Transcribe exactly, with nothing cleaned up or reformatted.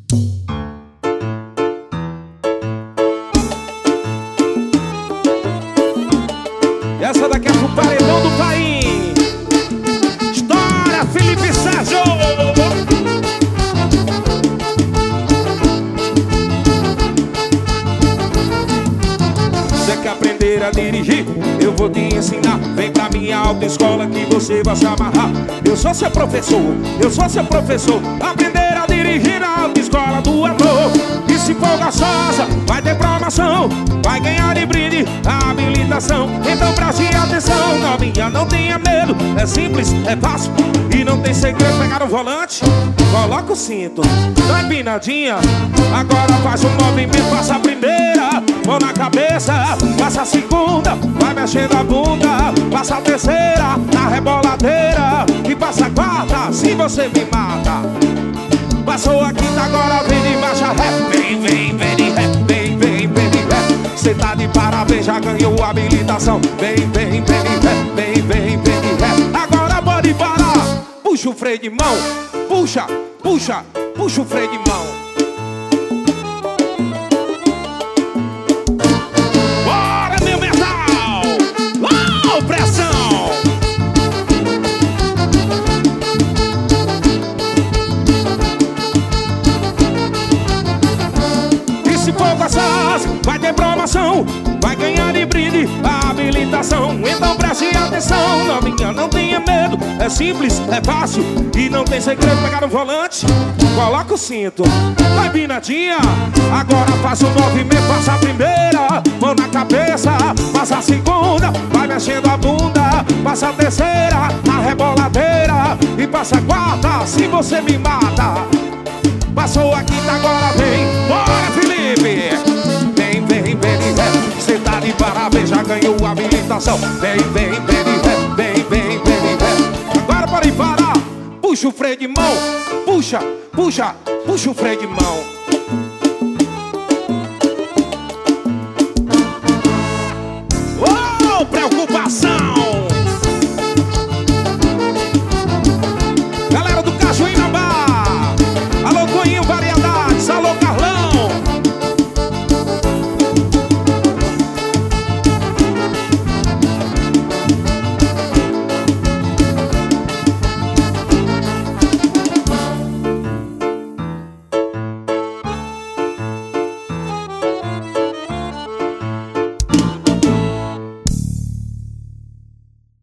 E essa daqui é pro paredão do país. Estoura, Felipe Sérgio. Você quer aprender a dirigir? Eu vou te ensinar. Vem pra minha autoescola que você vai se amarrar. Eu sou seu professor, eu sou seu professor. Aprender a dirigir na autoescola do amor. E se for gostosa, vai ter promoção. Vai ganhar de brinde a habilitação. Então preste atenção, novinha, não tenha medo. É simples, é fácil e não tem segredo. Pegar o volante, coloca o cinto, dá empinadinha. Agora faz um movimento, passa a primeira, mão na cabeça, passa a segunda, vai mexendo a bunda, passa a terceira, na reboladeira, e passa a quarta, se você me mata. Passou a quinta, agora vem de marcha ré. Vem, vem, vem de ré, vem, vem, vem de ré. Cê tá de parabéns, já ganhou a habilitação. Vem, vem, vem de ré, vem, vem, vem de ré. Agora pode parar, puxa o freio de mão. Puxa, puxa, puxa o freio de mão. Bora, meu metal! Uau, pressão! E se for gostar, vai ter promoção. Vai ganhar de brinde a habilitação. Então preste atenção, novinha, não tenha medo. É simples, é fácil e não tem segredo. Pegar no volante, coloca o cinto, vai binadinha. Agora faz o movimento, passa a primeira, mão na cabeça, passa a segunda, vai mexendo a bunda, passa a terceira, a reboladeira, e passa a quarta, se você me mata. Passou a quinta, agora vem. Bora, Felipe! Vem, vem, vem de ré. Cê tá de parabéns, já ganhou a habilitação. Vem, vem, vem de ré. Vem, vem, vem de ré. Agora pode parar. Puxa o freio de mão. Puxa, puxa, puxa o freio de mão.